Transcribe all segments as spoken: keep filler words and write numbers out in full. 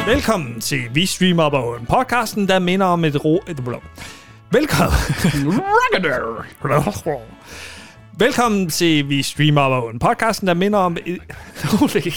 Velkommen til Vi Streamer Bogen, podcasten, der minder om et ro... Et blå. Velkommen. Velkommen til Vi Streamer Bogen, podcasten, der minder om et... Holy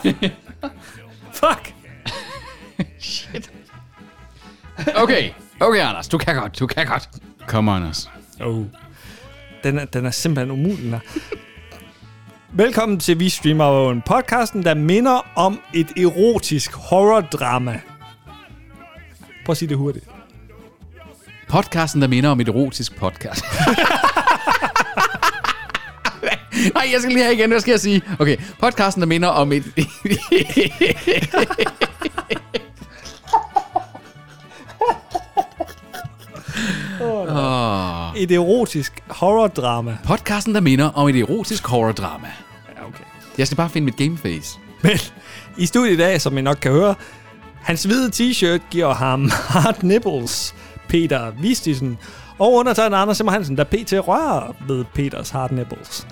Fuck. Shit. Okay, okay, Anders, du kan godt, du kan godt. Kom, Anders. Oh. Den er, den er simpelthen umulig. Velkommen til Vi Streamer Bogen, podcasten, der minder om et erotisk horror-drama. Prøv at sige det hurtigt. Podcasten, der minder om et erotisk podcast. Nej, jeg skal lige have igen, hvad skal jeg sige? Okay, podcasten, der minder om et... Oh. Et erotisk horror-drama. Podcasten, der minder om et erotisk horror-drama. Ja, okay. Jeg skal bare finde mit gameface. Men i studiet i dag, som I nok kan høre, hans hvide t-shirt giver ham hard nipples, Peter Vistisen, og undertegnet Anders Simmer Hansen, der pt. rører ved Peters hard nipples.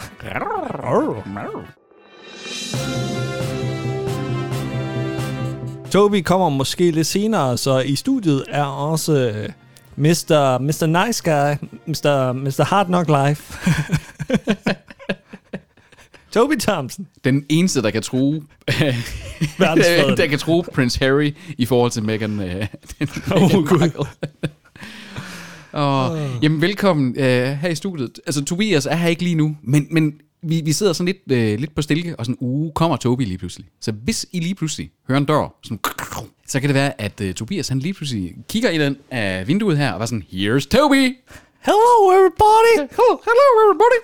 Toby kommer måske lidt senere, så i studiet er også mister mister Nice Guy, mister mister Hard Knock Life. Toby Thompson. Den eneste, der kan true der kan true Prince Harry i forhold til Meghan. Øh, oh, Gud. Og, oh. Jamen, velkommen øh, her i studiet. Altså, Tobias er her ikke lige nu, men, men vi, vi sidder sådan lidt, øh, lidt på stilke, og sådan, uh, kommer Toby lige pludselig. Så hvis I lige pludselig hører en dør, sådan, så kan det være, at øh, Tobias han lige pludselig kigger i den af vinduet her, og var sådan, here's Toby! Hello, everybody! Hello, hello, everybody!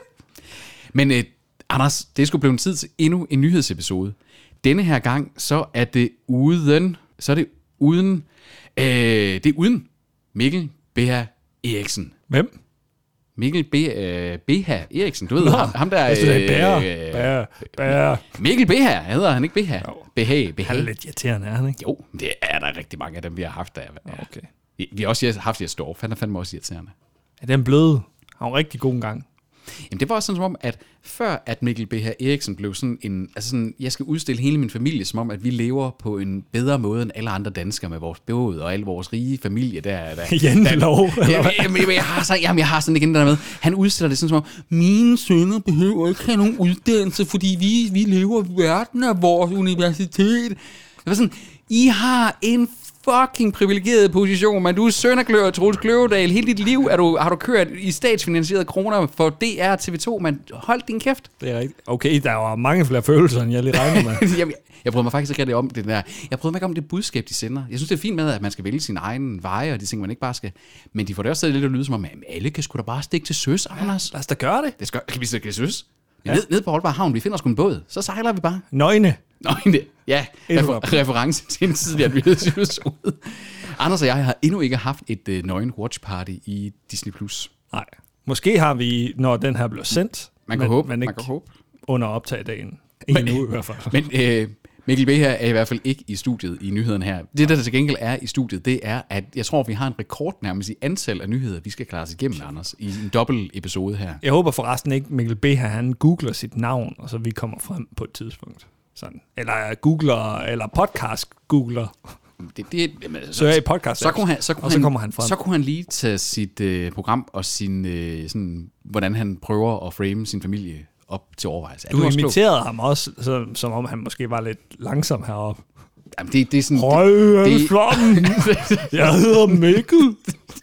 Men øh, Anders, det skulle blive en tid til endnu en nyhedsepisode. Denne her gang, så er det uden, så er det uden, øh, det er uden Mikkel Beha Eriksen. Hvem? Mikkel B. Øh, Beha Eriksen, du ved, ham, ham der... Øh, det er Beha. Beha. Beha. Mikkel Beha, hedder han ikke Beha? Beha, Beha. Han er lidt irriterende, er han ikke? Jo, det er der rigtig mange af dem, vi har haft der. Ja. Okay. Vi, vi har også haft Jes Dorf, han er fandme også irriterende. Ja, den bløde. Han var rigtig god en gang. Jamen, det var også sådan som om, at før at Mikkel Beha Eriksen blev sådan en, altså sådan, jeg skal udstille hele min familie, som om, at vi lever på en bedre måde end alle andre danskere med vores båd og alle vores rige familie der. der Jantelov. Jamen, jamen, jeg har sådan, jamen, jeg har sådan igen der med, han udstiller det sådan som om, mine sønner behøver ikke have nogen uddannelse, fordi vi, vi lever i verden af vores universitet. Det var sådan, I har en fucking privilegeret position, men du er søn af Kløver, Troels Kløvedal. Hele dit liv er du, har du kørt i statsfinansierede kroner for D R og T V to, men hold din kæft. Det er rigtigt. Okay, der var mange flere følelser, end jeg lige regner med. jeg, jeg bryder mig faktisk ikke rigtig om det der. Jeg bryder mig ikke om det budskab, de sender. Jeg synes, det er fint med, at man skal vælge sin egen veje, og de ting, man ikke bare skal. Men de får det også lidt at lyde som om, at alle kan sgu da bare stikke til søs, Anders. Lad os da gøre det. Det skal, kan vi stikke til søs? Ja. Ned, ned på Aalborg Havn, vi finder sgu en båd. Så sejler vi bare. Nøgne. Nøgne, ja. Refer- reference til en tidligere nyhedsepisode. Anders og jeg har endnu ikke haft et uh, nøgen watch party i Disney plus. Nej. Måske har vi, når den her bliver sendt. Man kan men, håbe. Men ikke man kan håbe. under optagdagen. Ikke nu i hvert fald. Men øh, Mikkel B. her er i hvert fald ikke i studiet i nyhederne her. Det, der til gengæld er i studiet, det er, at jeg tror, vi har en rekord nærmest i antal af nyheder, vi skal klare os igennem, Anders, i en dobbelt episode her. Jeg håber forresten ikke, Mikkel B. her, han googler sit navn, og så vi kommer frem på et tidspunkt. Sådan. Eller googler, eller podcast googler. Det, det, jamen, så er i podcast, så kunne han, så kunne og så han, kommer han frem. Så kunne han lige tage sit øh, program og sin, øh, sådan, hvordan han prøver at frame sin familie op til overvejelse. Du imiterede ham også, så, som om han måske var lidt langsom heroppe. Jamen, det, det er sådan... Høj, det, flommen. Jeg hedder Mikkel.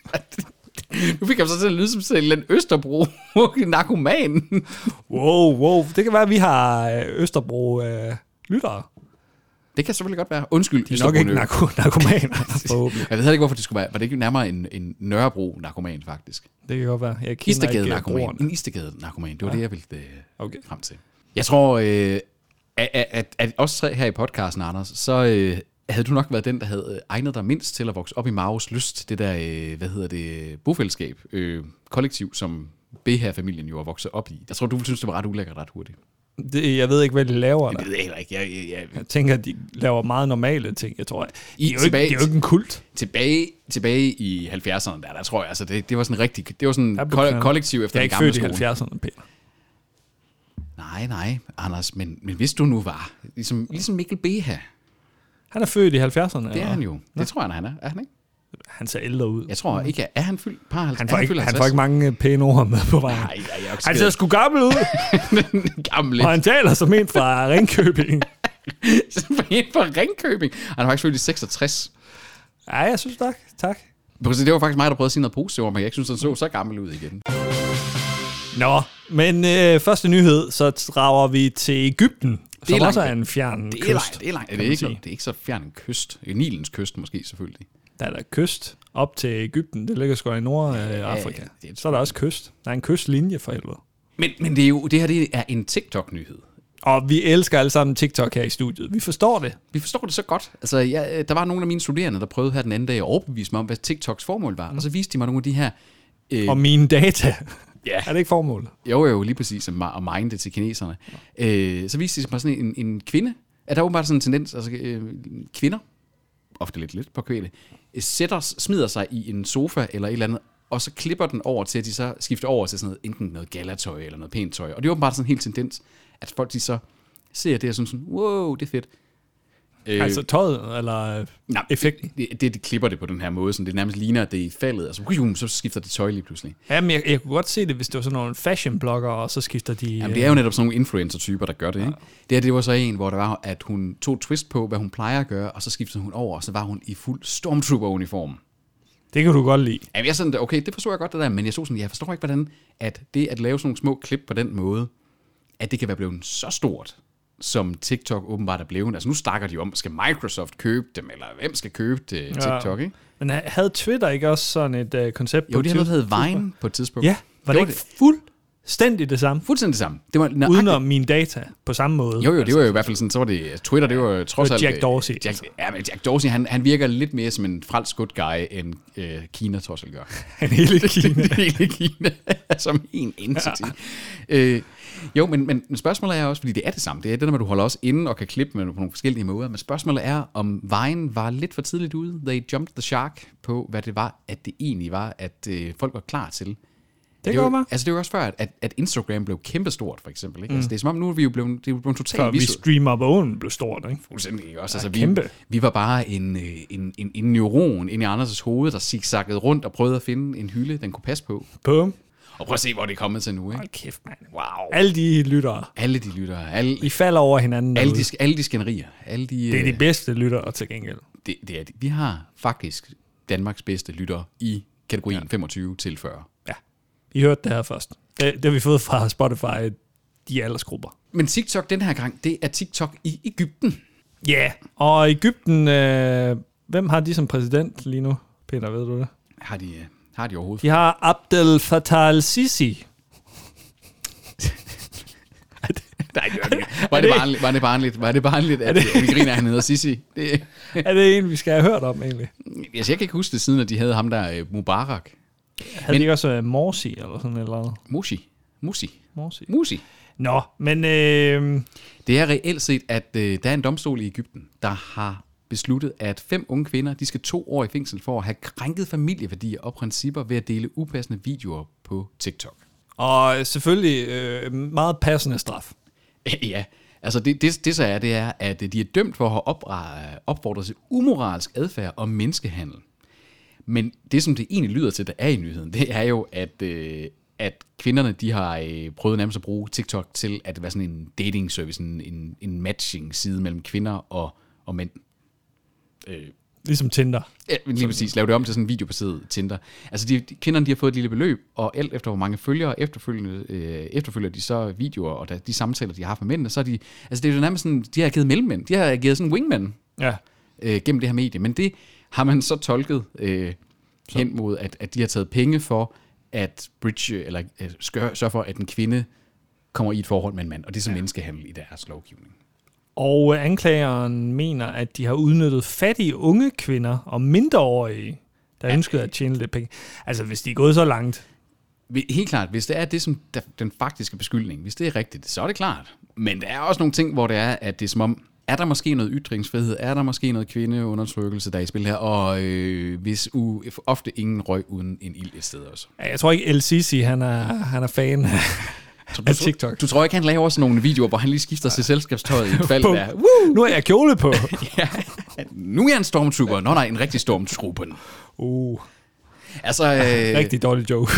Nu fik jeg så til at lyde som sådan en Østerbro narkoman. Wow, wow. Det kan være, at vi har Østerbro øh, lyttere. Det kan selvfølgelig godt være. Undskyld. Det er nok ikke narko- narkomaner. Jeg ved ikke, hvorfor det skulle være. Var det ikke nærmere en, en Nørrebro-narkoman, faktisk? Det kan godt være. Jeg Istergade-narkoman. En Istergade-narkoman. Det var ja. det, jeg ville øh, okay. frem til. Jeg tror, øh, at, at, at os tre her i podcasten, Anders, så øh, havde du nok været den, der havde egnet dig mindst til at vokse op i Maus lyst. Det der, øh, hvad hedder det, bofællesskab, øh, kollektiv, som B her-familien jo er vokset op i. Jeg tror, du ville synes, det var ret ulækkert ret hurtigt. Det, jeg ved ikke, hvad de laver. Det ved jeg heller ikke. Jeg, jeg, jeg, jeg tænker, at de laver meget normale ting, jeg tror. I, det, er tilbage, ikke, det er jo ikke en kult. Tilbage, tilbage i halvfjerdserne, der, der tror jeg, altså det, det var sådan rigtig, det var sådan ko- kollektiv efter den gamle skole. Jeg er ikke født i halvfjerdserne, Peter. Nej, nej, Anders, men, men hvis du nu var, ligesom, ligesom Mikkel Beha. Han er født i halvfjerdserne. Det er han jo. Det tror jeg, han er. Er han ikke? Han ser ældre ud. Jeg tror ikke, er han fyldt par halvtreds? Han får, ikke, han får ikke mange pæne ord med på vejen. Nej, jeg er han ser sgu gammel ud. gammel. Og han taler som en fra Ringkøbing. Som en fra Ringkøbing? Han er faktisk født i seksogtres. Ja, jeg synes tak. Tak. Det var faktisk mig, der prøvede at sige noget positivt, men jeg ikke synes, han så så gammel ud igen. Nå, men øh, første nyhed, så drager vi til Egypten, som også er en fjern det er kyst. Langt, det er langt, det er ikke, det er ikke så fjern en kyst. Nilens kyst måske, selvfølgelig. Der er der kyst op til Egypten, det ligger sgu i Nordafrika. Ja, så er der også kyst. Der er en kystlinje for helvede. Men, men det, er jo, det her det er en TikTok-nyhed. Og vi elsker alle sammen TikTok her i studiet. Vi forstår det. Vi forstår det så godt. Altså, jeg, der var nogle af mine studerende, der prøvede her den anden dag at overbevise mig om, hvad TikToks formål var. Mm. Og så viste de mig nogle af de her... Øh, og mine data. Ja. Er det ikke formålet? Jo, jo, lige præcis. At mine det til kineserne. Ja. Øh, så viste de mig sådan en, en kvinde. At der er åbenbart sådan en tendens. Altså, øh, kvinder, ofte lidt lidt på kvæle, sætter, smider sig i en sofa eller et eller andet, og så klipper den over til, at de så skifter over til sådan noget, enten noget galatøj eller noget pænt tøj. Og det er åbenbart sådan en helt tendens, at folk de så ser det og synes sådan, wow, det er fedt. Altså øh, tøjet, eller nej, effekten? Det, det, det, de klipper det på den her måde, så det nærmest ligner, at det er i faldet, og så, så skifter det tøj lige pludselig. Jamen, jeg, jeg kunne godt se det, hvis det var sådan nogle fashion-blogger, og så skifter de... Jamen, det er jo netop sådan nogle influencer-typer, der gør det, ikke? Ja. Det her, det var så en, hvor der var, at hun tog twist på, hvad hun plejer at gøre, og så skiftede hun over, og så var hun i fuld stormtrooper-uniform. Det kan du godt lide. Jamen, jeg sådan, okay, det forstår jeg godt, det der, men jeg så sådan, jeg forstår ikke, hvordan at det at lave sådan nogle små klip på den måde, at det kan være blevet så stort, som TikTok åbenbart er blevet. Altså nu snakker de om, skal Microsoft købe dem, eller hvem skal købe det, TikTok, ja. Ikke? Men havde Twitter ikke også sådan et uh, koncept? Jo, på det havde noget, der hed Vine på et tidspunkt. Ja, var det, det var ikke fuldstændig det samme? Fuldstændig det samme. Det var nøjagtigt. Uden om mine data på samme måde. Jo, jo, det var jo i hvert fald sådan, så var det, Twitter, det var trods alt... Jack Dorsey. Jack, ja, men Jack Dorsey, han, han virker lidt mere som en fransk good guy, end øh, Kina trods alt gør. Han hele Kina. hele Kina, som en entity. Ja. Øh, jo, men, men spørgsmålet er også, fordi det er det samme, det er det der med, at du holder også inde og kan klippe med på nogle forskellige måder, men spørgsmålet er, om Vine var lidt for tidligt ude. They jumped the shark på, hvad det var, at det egentlig var, at øh, folk var klar til. Det går mig. Altså det var også før, at, at Instagram blev kæmpestort, for eksempel. Ikke? Mm. Altså, det er som om, nu er vi jo blevet, det er blevet totalt før vi streamer bogen blev stort, ikke? Fuldstændig også. Altså, vi, vi var bare en, en, en, en neuron inde i Anders' hoved, der zigzaggede rundt og prøvede at finde en hylde, den kunne passe på. Boom. Og prøv at se, hvor det er kommet til nu, ikke? Hold kæft, mand. Wow. Alle de lyttere. Alle de lyttere. Alle, I falder over hinanden. Alle de, alle de skænderier. Alle de, det er de bedste lyttere til gengæld. Det, det er de. Vi har faktisk Danmarks bedste lyttere i kategorien ja. femogtyve til fyrre. Ja. I hørte det her først. Det, det har vi fået fra Spotify, de aldersgrupper. Men TikTok den her gang, det er TikTok i Egypten. Ja, yeah. Og Egypten, øh, hvem har de som præsident lige nu? Peter, ved du det? Har de, har de overhovedet? De har Abdel Fattah al-Sisi. Nej, det var det ikke. Var det barnligt, var det barnligt, var det barnligt at, at vi griner, at han hedder Sisi? Det. Er det en, vi skal have hørt om, egentlig? Jeg kan ikke huske det, siden at de havde ham der, Mubarak. Havde men, de ikke også uh, Morsi, eller sådan eller andet? Musi. Musi. Morsi. Musi. Nå, men... Øh... Det er reelt set, at øh, der er en domstol i Egypten, der har besluttet, at fem unge kvinder, de skal to år i fængsel for at have krænket familieværdier og principper ved at dele upassende videoer på TikTok. Og selvfølgelig øh, meget passende straf. Ja, altså det, det, det så er, det er, at de er dømt for at have opfordret til umoralsk adfærd og menneskehandel. Men det, som det egentlig lyder til, der er i nyheden, det er jo, at, øh, at kvinderne, de har øh, prøvet nærmest at bruge TikTok til at være sådan en dating service, en, en, en matching side mellem kvinder og, og mænd. Øh, Ligesom Tinder. Ja, lige præcis. Lav det om til sådan en videobaseret Tinder. Altså, de, de, kvinderne, de har fået et lille beløb, og alt efter hvor mange følgere efterfølgende, øh, efterfølger de så videoer, og der, de samtaler, de har haft med mændene, så er de, altså det er jo nærmest sådan, de har givet mellemmænd, de har givet sådan en wingman ja. øh, gennem det her medie, men det har man så tolket øh, så. hen mod, at, at de har taget penge for at bridge, eller at sørge for, at en kvinde kommer i et forhold med en mand, og det er så ja. menneskehandel i deres lovgivning. Og anklageren mener, at de har udnyttet fattige unge kvinder og mindreårige, der ja, ønskede at tjene lidt penge. Altså, hvis de er gået så langt. Helt klart, hvis det er det, som der, den faktiske beskyldning, hvis det er rigtigt, så er det klart. Men der er også nogle ting, hvor det er, at det er som om, er der måske noget ytringsfrihed, er der måske noget kvindeundertrykkelse, der er i spil her, og øh, hvis u, ofte ingen røg uden en ild et sted også. Ja, jeg tror ikke, El Sisi, han er, han er fan Så af du, TikTok. du tror ikke, han laver sådan nogle videoer, hvor han lige skifter til selskabstøjet i et fald der. Nu er jeg kjole på. Ja. Nu er jeg en stormtrooper. Nå nej, en rigtig stormtrooper. Uh, Altså, øh... rigtig dårlig joke.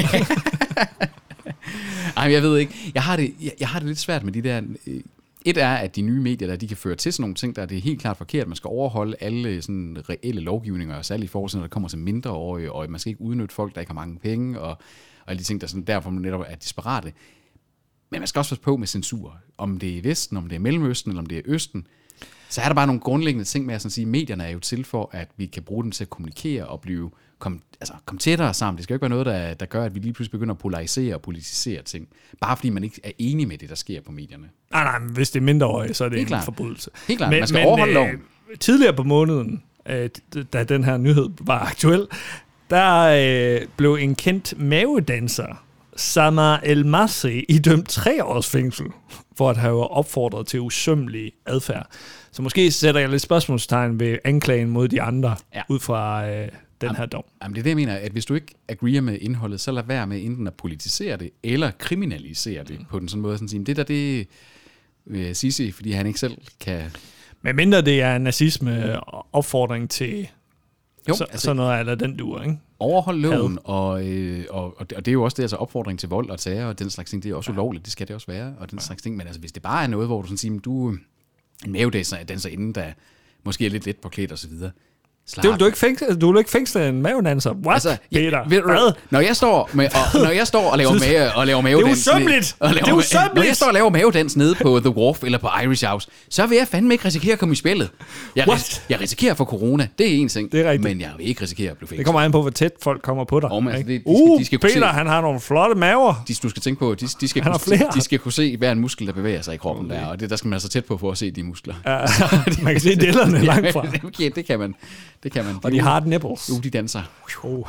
Ej, jeg ved ikke. Jeg har det, jeg, jeg har det lidt svært med de der... Øh, et er, at de nye medier, der de kan føre til sådan nogle ting, der er det helt klart forkert. Man skal overholde alle sådan reelle lovgivninger, og særligt i forhold til, når der kommer til mindreårige, og man skal ikke udnytte folk, der ikke har mange penge, og, og alle de ting, der sådan derfor netop er disparate. Men man skal også passe på med censur. Om det er i Vesten, om det er Mellemøsten, eller om det er Østen, så er der bare nogle grundlæggende ting med at sådan sige, medierne er jo til for, at vi kan bruge dem til at kommunikere og blive kom, altså, kom tættere sammen. Det skal jo ikke være noget, der, der gør, at vi lige pludselig begynder at polarisere og politisere ting. Bare fordi man ikke er enig med det, der sker på medierne. Nej, nej, men hvis det er mindreårige, så er det Helt en klart. forbrydelse. Helt klart, men, man skal men, overholde øh, loven. Tidligere på måneden, øh, da den her nyhed var aktuel, der øh, blev en kendt mavedanser, Samar El-Masri, idømt tre års fængsel for at have opfordret til usømmelig adfærd. Så måske sætter jeg lidt spørgsmålstegn ved anklagen mod de andre, ja. ud fra øh, den jamen, her dom. Jamen det er det, jeg mener, at hvis du ikke agreeer med indholdet, så lad være med enten at politisere det, eller kriminalisere det mm. på den sådan måde. Sådan, det der, det vil Sisi, fordi han ikke selv kan... Men mindre det er en nazisme opfordring til jo, så, altså, sådan noget, eller den duer, ikke? Overhold loven, og, øh, og, og det er jo også det, altså opfordring til vold og terror, og den slags ting, det er også ulovligt, det skal det også være, og den slags ting. Men altså, hvis det bare er noget, hvor du sådan siger, du en mavedanser, danser inden, der måske er lidt let på klædt og så videre. Det vil du ikke fængsle, du vil ikke fængsle en mavedanser. What, altså, Peter? Ja, ved, når jeg står med, og, når jeg står og laver mave og laver mavedans, det er usømmeligt. Og laver, det er usømmeligt. Når jeg står og laver mavedans nede på The Wharf eller på Irish House, så vil jeg fandme ikke risikere at komme i spillet. Jeg, ris- jeg risikerer for corona, det er en ting, det er men jeg vil ikke risikere at blive fængslet. Det kommer an på, hvor tæt folk kommer på dig. Oh, man, altså, det, de, uh, de skal Peter, se, han har nogle flotte maver. De, du skal tænke på, de, de, skal han kunne, de, de skal kunne se hver en muskel, der bevæger sig i kroppen okay. der, og det, der skal man altså tæt på for at se de muskler. Uh, man kan se dellerne langt fra. Okay, det kan man. Det kan man. Og de hard nipples. Jo, de danser. Oh.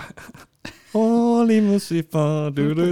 Holy Lucifer.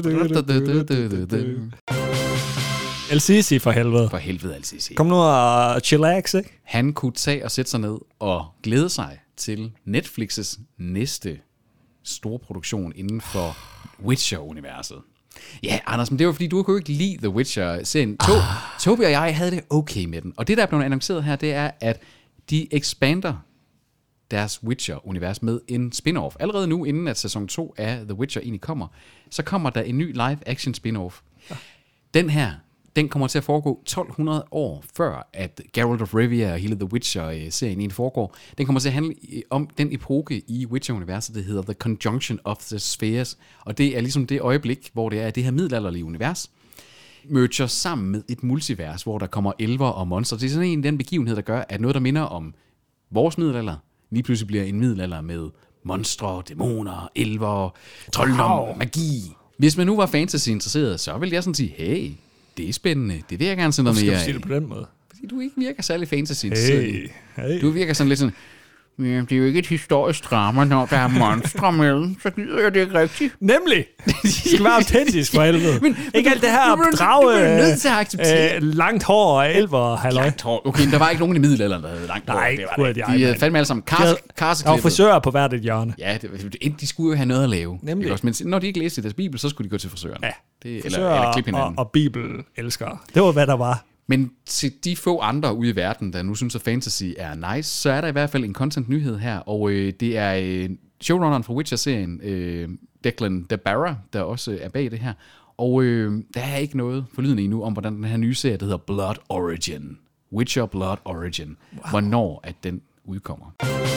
El-Sisi for helvede. For helvede, El-Sisi. Kom nu og chillax, ikke? Han kunne tage og sætte sig ned og glæde sig til Netflix's næste store produktion inden for Witcher-universet. Ja, Anders, men det var fordi, du kunne jo ikke lide The Witcher-serien. To- ah. Toby og jeg havde det okay med den. Og det, der er blevet annonceret her, det er, at de expander deres Witcher-univers med en spin-off. Allerede nu, inden at sæson to af The Witcher egentlig kommer, så kommer der en ny live-action spin-off. Ja. Den her, den kommer til at foregå tolv hundrede år før, at Geralt of Rivia og hele The Witcher-serien egentlig foregår. Den kommer til at handle om den epoke i Witcher-universet, der hedder The Conjunction of the Spheres. Og det er ligesom det øjeblik, hvor det er det her middelalderlige univers, merger sammen med et multivers, hvor der kommer elver og monstre. Det er sådan en den begivenhed, der gør, at noget, der minder om vores middelalder, lige pludselig bliver en middelalder med monstre, dæmoner, elver, trolddom, wow. magi. Hvis man nu var fantasy-interesseret, så ville jeg sådan sige, hey, det er spændende, det vil jeg gerne se noget mere af. Skal du sige det på den måde? Fordi du ikke virker særlig fantasy-interesseret. Hey, hey. Du virker sådan lidt sådan, ja, det er jo ikke et historisk drama, når der er monstre med, så gider jeg det ikke rigtigt. Nemlig! Det skal være autentisk for helvede. Men, ikke alt det her drage, øh, langt hår og elver og halløj. Langt hår. Okay, der var ikke nogen i middelalderen, der havde langt hår. Nej, det var det. De havde fandme alle sammen karseklippet. Der var frisører på hvert et hjørne. Ja, det, de skulle jo have noget at lave. Nemlig. Også, men når de ikke læste deres bibel, så skulle de gå til frisøren. Ja, det, frisører eller, eller klippe hinanden. Og, og bibel elskere. Det var, hvad der var. Men til de få andre ude i verden, der nu synes, at fantasy er nice, så er der i hvert fald en content-nyhed her, og øh, det er øh, showrunneren fra Witcher-serien, øh, Declan DeBarra, der også er bag det her. Og øh, der er ikke noget forlydende endnu om, hvordan den her nye serie, der hedder Blood Origin. Witcher Blood Origin. Wow. Hvornår at den udkommer.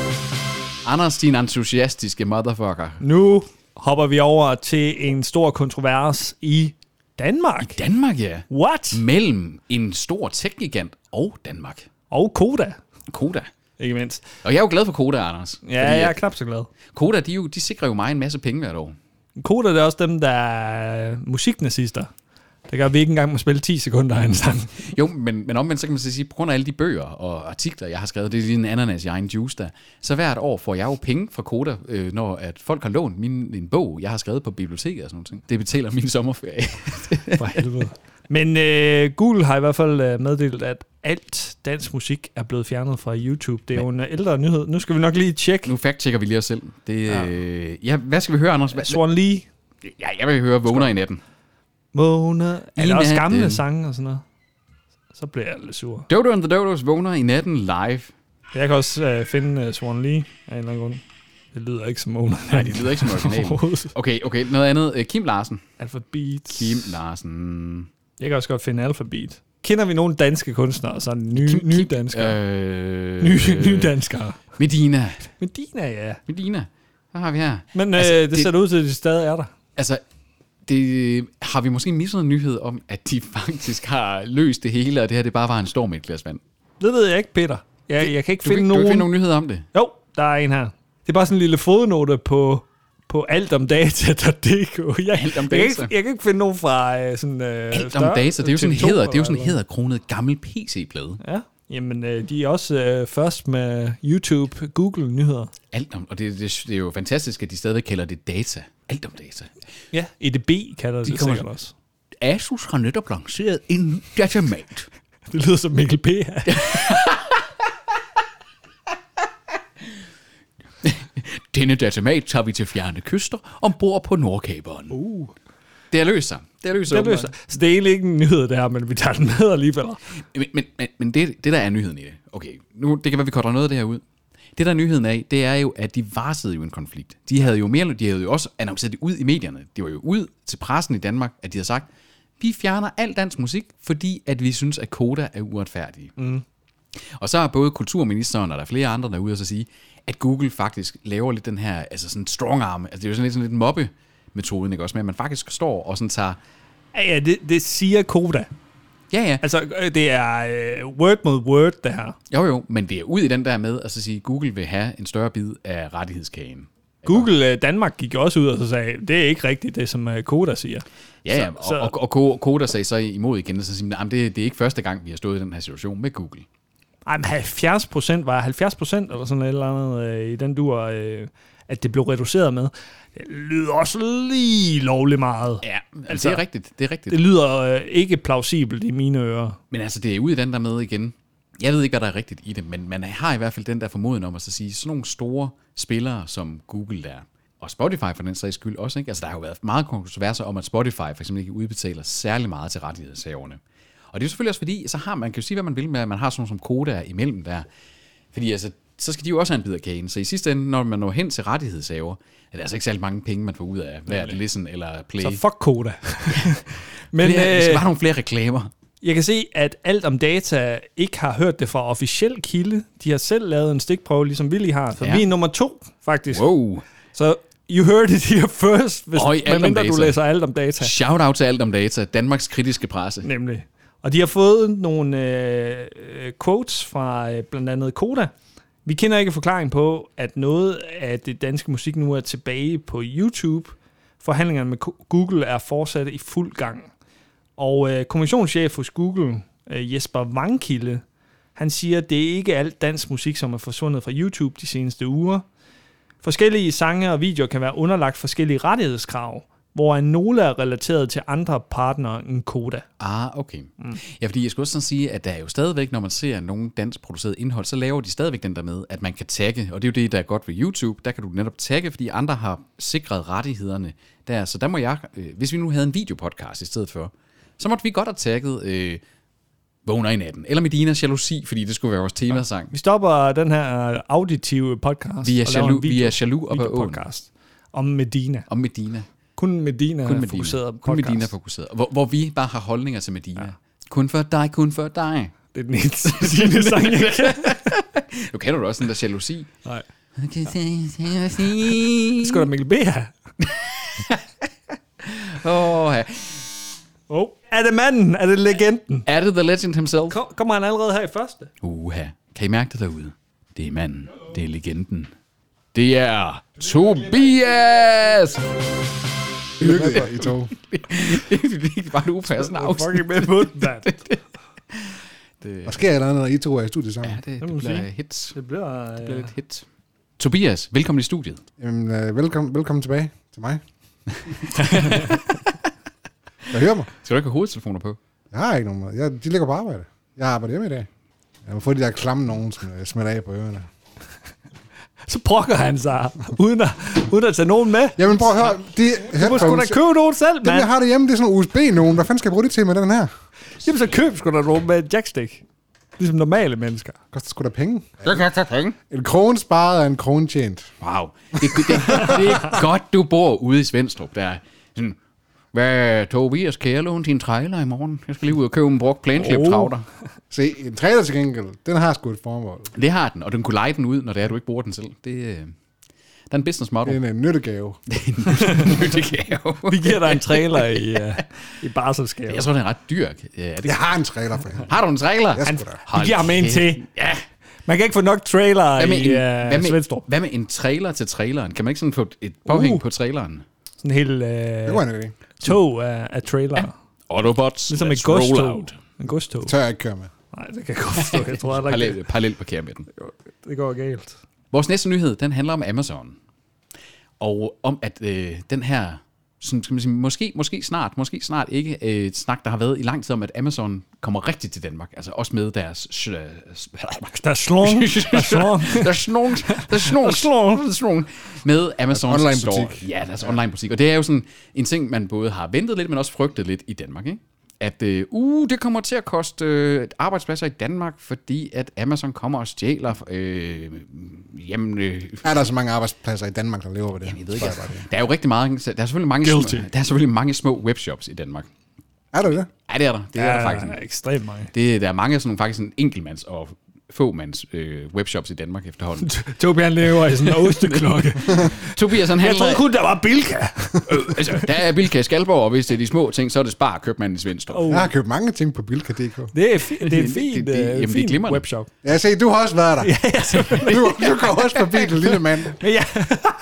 Anders, din entusiastiske motherfucker. Nu hopper vi over til en stor kontrovers i Danmark. I Danmark, ja. What? Mellem en stor tech-gigant og Danmark. Og Koda. Koda. Ikke mindst. Og jeg er jo glad for Koda, Anders. Ja, jeg er knap så glad. Koda, de, jo, de sikrer jo mig en masse penge hvert år. Koda, det er også dem, der er musiknazister. Det gør, at vi ikke engang må spille ti sekunder af en sang. Jo, men, men omvendt, så kan man sige, på grund af alle de bøger og artikler, jeg har skrevet, det er lige en ananas i egen juice der, så hvert år får jeg jo penge fra Koda, øh, når at folk har lånt min, en bog, jeg har skrevet på biblioteket og sådan noget. Det betaler min sommerferie. For helvede. Men øh, Google har i hvert fald øh, meddelt, at alt dansk musik er blevet fjernet fra YouTube. Det er jo en ældre nyhed. Nu skal vi nok lige tjekke. Nu fact-checker vi lige os selv. Det, ja. Øh, ja, hvad skal vi høre, Anders? Swan Lee. Ja, jeg vil høre Vågner i natten. Vågner. Er I der også gamle natten. sange og sådan noget? Så bliver jeg lidt sur. Dodo and the Dodos vågner i natten live. Jeg kan også øh, finde uh, Swan Lee af en eller anden grund. Det lyder ikke som Vågner. Nej, det lyder ikke som originalen. Okay, okay, noget andet. Kim Larsen. Alphabet. Kim Larsen. Jeg kan også godt finde Alphabet. Kender vi nogle danske kunstnere? Sådan nye, Kim, nye Kim, danskere. Øh, nye, nye danskere. Medina. Medina, ja. Medina. Hvad har vi her? Men altså, øh, det, det det ser ud til, at de stadig er der. Altså, det, har vi måske misset en nyhed om, at de faktisk har løst det hele, og det her det bare var en storm i et glas vand? Det ved jeg ikke, Peter. Jeg, jeg kan ikke du finde kan, nogen... Du kan finde nogen nyheder om det? Jo, der er en her. Det er bare sådan en lille fodnote på, på altomdata punktum d k. Jeg, Alt om jeg, data. jeg, kan ikke, jeg kan ikke finde nogen fra øh, sådan... Øh, Alt om data, det er jo sådan en T V to hæder, det er jo sådan en eller- hæderkronet gammel P C-plade. Ja, jamen øh, de er også øh, først med YouTube, Google nyheder. Alt om, og det, det, det er jo fantastisk, at de stadigvæk kalder det data. Alt om data. Ja, E D B kalder De det kommer- sikkert også. Asus har netop lanceret en datamat. Det lyder som Mikkel P. her. Denne datamat tager vi til fjerne kyster ombord på Nordkaberen. Uh. Det er løst sig. Det er løst sig. Det løser. Så det er egentlig ikke en nyhed, det her, men vi tager den med alligevel. Men, men, men, men det, det, der er nyheden i det, okay, nu, det kan være, vi korter noget af det her ud. Det, der er nyheden af, det er jo, at de varslede jo en konflikt. De havde jo mere, de havde jo også annonceret det ud i medierne. De var jo ud til pressen i Danmark, at de havde sagt, vi fjerner al dansk musik, fordi at vi synes, at Koda er uretfærdige. Mm. Og så har både kulturministeren og der er flere andre derude og så sige, at Google faktisk laver lidt den her, altså sådan strong arm, altså det er jo sådan lidt, sådan lidt mobbe metoden, ikke også, med at man faktisk står og sådan tager, Ja, ja det, det siger Koda. ja ja, Altså, øh, det er øh, word mod word, det her. jo jo, men det er ud i den der med at så sige, Google vil have en større bid af rettighedskagen. Google øh, Danmark gik også ud og så sagde, det er ikke rigtigt, det som øh, Koda siger. Ja, ja, Så- så- og, og, og Koda sagde så imod igen, og så siger, at det, det er ikke første gang, vi har stået i den her situation med Google. Ej, men halvfjerds procent var halvfjerds procent eller sådan et eller andet øh, i den dur, øh, at det blev reduceret med. Det lyder også lige lovligt meget. Ja, altså, Altså, det er rigtigt, det er rigtigt. Det lyder øh, ikke plausibelt i mine ører. Men altså, det er ud i den der med igen. Jeg ved ikke, hvad der er rigtigt i det, men man har i hvert fald den der formoden om at så sige, sådan nogle store spillere som Google der, og Spotify for den sags skyld også, ikke? Altså, der har jo været meget kontroverser om, at Spotify for eksempel ikke udbetaler særlig meget til rettighedshaverne. Og det er jo selvfølgelig også fordi, så har man kan jo sige, hvad man vil med, at man har sådan nogle som Koda imellem der. Fordi altså, så skal de jo også have en bid af kagen. Så i sidste ende, når man når hen til rettighedshaver, er det altså ikke særlig mange penge, man får ud af hver listen eller play. Så fuck Koda. Men Flere, vi skal øh, bare have nogle flere reklamer. jeg kan se, at alt om data ikke har hørt det fra officiel kilde. De har selv lavet en stikprøve, ligesom Willy har. Så Ja. ja. vi er nummer to, faktisk. Wow. Så you heard it here first, hvis Øj, alt om medmindre du data. læser alt om data. Shout out til alt om data, Danmarks kritiske presse. Nemlig. Og de har fået nogle øh, øh, quotes fra øh, blandt andet Koda. Vi kender ikke forklaring på, at noget af det danske musik nu er tilbage på YouTube. Forhandlingerne med Ko- Google er fortsat i fuld gang. Og øh, kommissionschef hos Google, øh, Jesper Vangkilde, han siger, at det ikke er alt dansk musik, som er forsvundet fra YouTube de seneste uger. Forskellige sange og videoer kan være underlagt forskellige rettighedskrav, hvor nogle er relateret til andre partnere end Koda. Ah, okay. Mm. Ja, fordi jeg skulle også sådan sige, at der er jo stadigvæk, når man ser nogen dansk produceret indhold, så laver de stadigvæk den der med, at man kan tagge, og det er jo det, der er godt ved YouTube, der kan du netop tagge, fordi andre har sikret rettighederne der, så der må jeg, øh, hvis vi nu havde en videopodcast i stedet for, så måtte vi godt have tagget øh, Vågner i natten, eller Medinas jalousi, fordi det skulle være vores temasang. Vi stopper den her auditive podcast. Vi er og laver jaloux, en video, vi er jaloux op ad åen. podcast om Medina. Om Medina. Kun Medina, Kun Medina. fokuseret Kun podcast. Medina fokuseret. Hvor, hvor vi bare har holdninger til Medina. Ja. Kun for dig, kun for dig. Det er den eneste Medina sang, jeg kan. Nu kender du også den der jalousi. Nej. Okay, Det skulle da Mikkel B. her. Åh, ja. Oh. Er det manden? Er det legenden? Er det The Legend himself? Kom, kommer han allerede her i første? Uha. Kan I mærke det derude? Det er manden. Det er legenden. Det er Tobias! Hyggeligt i tog. Det er ikke bare et upassende afsnit. Fucking med på den, mand. Det, Der sker et eller andet, når I to er i studiet sammen. ja, det, må det man bliver sige. hits. Det bliver... Det bliver Øh, lidt hit. Tobias, velkommen i studiet. Jamen, øh, velkommen, velkommen tilbage til mig. Jeg hører mig. Skal du ikke have hovedtelefoner på? Jeg har ikke nogen. Jeg, de ligger på arbejde. Jeg arbejder hjemme i dag. Jeg må få de der klamme nogen, som øh, smitter af på ørerne. så brokker han sig, uden at, uden at tage nogen med. Jamen prøv at høre, de Du må sgu da købe nogen selv, Dem, mand. jeg har derhjemme, det er sådan en U S B-nogen. Hvad fanden skal jeg bruge det til med den her? Jamen, så køb sgu da nogen med et jackstick. Ligesom normale mennesker. Koster sgu da penge. Så kan jeg tage penge. En krone sparet og en krone tjent. Wow. Det, det, det, det er godt, du bor ude i Svendstrup. Der er sådan, hvad, Tobias, kan jeg låne din trailer i morgen? Jeg skal lige ud og købe en brugt plæneklip-travler. Oh. Se, en trailer til gengæld, den har sgu et formål. Det har den, og den kunne lege den ud, når det er, du ikke bruger den selv. Det, øh, det er en business model. Det er en nyttegave. Nyttegave. Vi giver dig en trailer i, uh, i barselsgave. Jeg tror, det er ret dyr. Ja, det... Jeg har en trailer for hende. Har du en trailer? Jeg Han, sgu da. vi giver ham en til. Ja. Man kan ikke få nok trailer Hvad med, i en, uh, hvad, med, Svendstrup. hvad med en trailer til traileren? Kan man ikke sådan få et påhæng Uh. på traileren? Sådan en hel Det uh, var en idé. tog af, af trailer. Ja. Autobots, Ligesom et let's roll godstog. out. En godstog. Tør jeg ikke køre med. Nej, det kan jeg godt forstå. Jeg tror heller ikke, Parallel, parallel parkere med den. det går galt. Vores næste nyhed, den handler om Amazon. Og om, at øh, den her, sådan, skal man sige, måske, måske snart, måske snart ikke, øh, et snak, der har været i lang tid om, at Amazon kommer rigtigt til Danmark. Altså også med deres... Øh, Der er slung. Der er slung. der er snung, der er snung, der er snung, med Amazon online Store. butik. Ja, deres online butik. Og det er jo sådan en ting, man både har ventet lidt, men også frygtet lidt i Danmark, ikke? At øh, uh, det kommer til at koste øh, arbejdspladser i Danmark, fordi at Amazon kommer og stjæler. Øh, jamen, øh, Er der så mange arbejdspladser i Danmark, der lever ved det? jeg ved ikke, Spørger jeg bare. der er jo rigtig mange, der er selvfølgelig mange, Guilty. små, der er selvfølgelig mange små webshops i Danmark. Er der det? Ja, det er der. Det er der faktisk. Ja, ekstremt mange. Det, der er mange sådan nogle faktisk sådan enkeltmands og fåmands øh, webshops i Danmark efterhånden. Tobi, han lever i sådan en osteklokke. Tobias, han Jeg handler... troede kun, der var Bilka. øh, altså, der er Bilka i Skalborg, og hvis det er de små ting, så er det Spar købmanden i Svendstrup. Oh. Jeg har købt mange ting på Bilka punktum d k. Det er, fi- det er en fin, Det- det- øh, jamen, det er fin glimrende. webshop. Ja, se, du har også været der. Ja, Du, du går også forbi den lille mand. Men ja,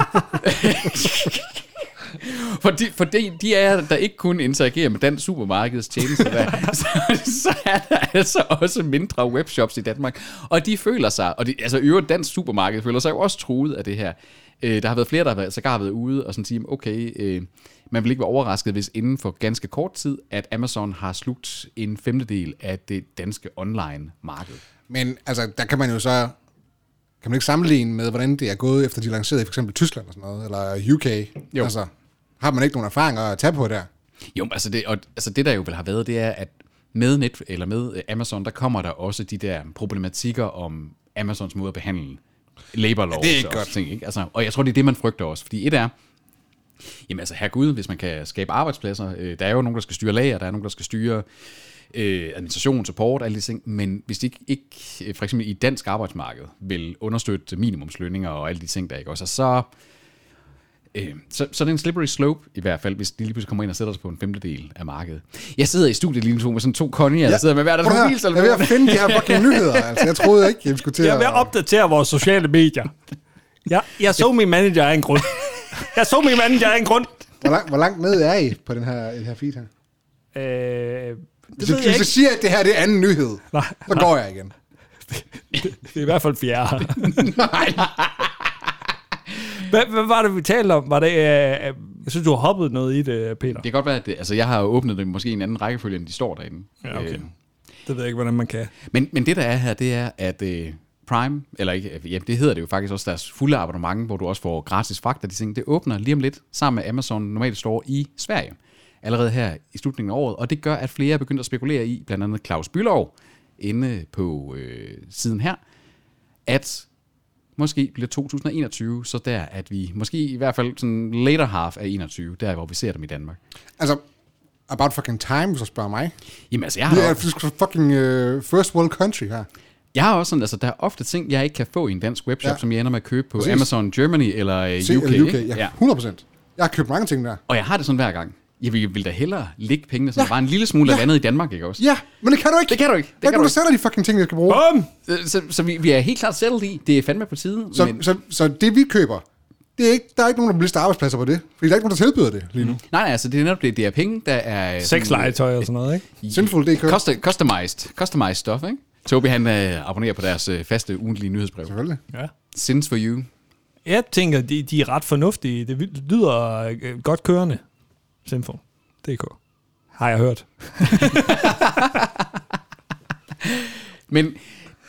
Fordi, fordi de er der ikke kun interagerer med dansk supermarkeds tjenester, der, så, så er der altså også mindre webshops i Danmark. Og de føler sig, og de, altså øvrigt dansk supermarked føler sig jo også truet af det her. Øh, der har været flere, der har sågar været ude og sådan sige, okay, øh, man vil ikke være overrasket, hvis inden for ganske kort tid, at Amazon har slugt en femtedel af det danske online-marked. Men altså, der kan man jo så... Kan man ikke sammenligne med, hvordan det er gået, efter de lancerede i for eksempel Tyskland og sådan noget, eller U K? Jo. Altså, har man ikke nogen erfaringer at tage på der? Jo, altså det, og, altså det der jo vel har været, det er, at med Net, eller med Amazon, der kommer der også de der problematikker om Amazons måde at behandle labor laws. Ja, det er ikke og godt. Ting, ikke? Altså, og jeg tror, det er det, man frygter også. Fordi et er, jamen altså herregud, hvis man kan skabe arbejdspladser, øh, der er jo nogen, der skal styre lager, der er nogen, der skal styre øh, administration, support, alle de ting, men hvis de ikke, ikke, for eksempel i et dansk arbejdsmarked, vil understøtte minimumslønninger og alle de ting, der ikke også, så... Øh, så, så det er en slippery slope i hvert fald, hvis de lige pludselig kommer ind og sætter sig på en femtedel af markedet. Jeg sidder i studiet lige nu med sådan to konjer, der sidder med hver deres Prøv at høre, mobiltelefon. jeg er ved at finde de her fucking nyheder. Altså, jeg troede ikke, jeg skulle til jeg er at... ved at opdatere vores sociale medier. Jeg, jeg så min manager af en grund. Jeg så min manager af en grund. Hvor, lang, hvor langt ned er I på den her, den her feed her? Øh, det Hvis ved hvis jeg jeg ikke. siger, at det her det er anden nyhed, Nej, så går jeg igen. det er i hvert fald fjerde. Hvad, hvad var det, vi talte om? Var det, øh, jeg synes, du har hoppet noget i det, Peter. Det kan godt være, at det, altså jeg har jo åbnet det måske i en anden rækkefølge, end de står derinde. Ja, okay. Øh, Det ved jeg ikke, hvordan man kan. men, men det der er her, det er, at øh, Prime, eller ikke, ja, det hedder det jo faktisk også deres fulde abonnement, hvor du også får gratis fragt af de ting, det åbner lige om lidt sammen med Amazon normalt store i Sverige. Allerede her i slutningen af året, og det gør, at flere er begyndt at spekulere i, blandt andet Claus Bylov, inde på øh, siden her, at måske bliver to tusind enogtyve så der, at vi måske i hvert fald sådan later half af enogtyve, der hvor vi ser dem i Danmark. Altså, about fucking time, hvis du spørger mig. Jamen altså, jeg Det har, er sgu fucking uh, first world country her. jeg har også sådan, altså der er ofte ting, jeg ikke kan få i en dansk webshop, Ja. ja. som jeg ender med at købe på Præcis. Amazon Germany eller øh, Se, U K. eller U K, ikke? ja, hundrede procent. Jeg har købt mange ting der. Og jeg har det sådan hver gang. Jeg vil, vil da hellere lægge pengene sådan ja. bare en lille smule af Ja. landet i Danmark, ikke også? Ja, men det kan du ikke. Det kan du ikke. Det Der kan kan du du sætter de fucking ting, jeg skal bruge. Bum! ikke. Så, så vi, vi er helt klart settled i. Det er fandme på tide. Så, men, så, så det vi køber, det er ikke, der er ikke nogen, der lister arbejdspladser på det. Fordi der er ikke nogen, der tilbyder det lige nu. Mm. nej, nej, altså det er netop det. Det er penge, der er... Sexlegetøj og sådan noget, ikke? Sinful punktum d k. Custom, customized, customized stuff, ikke? Tobi, han øh, abonnerer på deres øh, faste ugentlige nyhedsbrev. Selvfølgelig. Ja. Sins for you. Jeg tænker, de, de er ret fornuftige. Det lyder øh, godt kørende. Sinful punktum d k. Har jeg hørt. Men,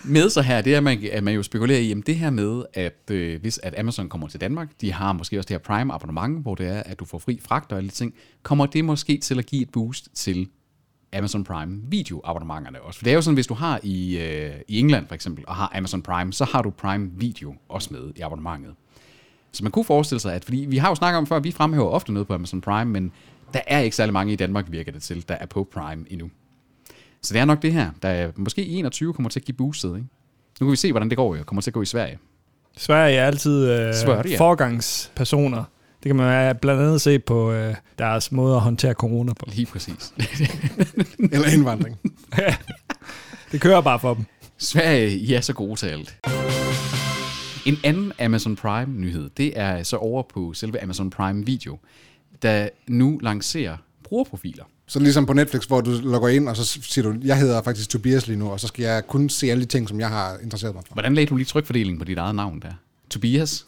med så her, det er, at man, at man jo spekulerer i, jamen det her med, at øh, hvis at Amazon kommer til Danmark, de har måske også det her Prime abonnement, hvor det er, at du får fri fragt og alle ting, kommer det måske til at give et boost til Amazon Prime video abonnementerne også. For det er jo sådan, hvis du har i, øh, i England for eksempel, og har Amazon Prime, så har du Prime Video også med i abonnementet. Så man kunne forestille sig, at fordi vi har jo snakket om før, vi fremhæver ofte noget på Amazon Prime, men der er ikke særlig mange i Danmark, virker det til, der er på Prime endnu. Så det er nok det her, der måske i enogtyve kommer til at give boostet, ikke? Nu kan vi se, hvordan det går, jo. Kommer til at gå i Sverige. Sverige er altid øh, Sverige, ja. forgangspersoner. Det kan man blandt andet se på øh, deres måde at håndtere corona på. Lige præcis. Eller indvandring. Ja, det kører bare for dem. Sverige, I er så gode til alt. En anden Amazon Prime-nyhed, det er så over på selve Amazon Prime Video, der nu lancerer brugerprofiler. Så ligesom på Netflix, hvor du logger ind, og så siger du, jeg hedder faktisk Tobias lige nu, og så skal jeg kun se alle de ting, som jeg har interesseret mig for. Hvordan lagde du lige trykfordelingen på dit eget navn der? Tobias?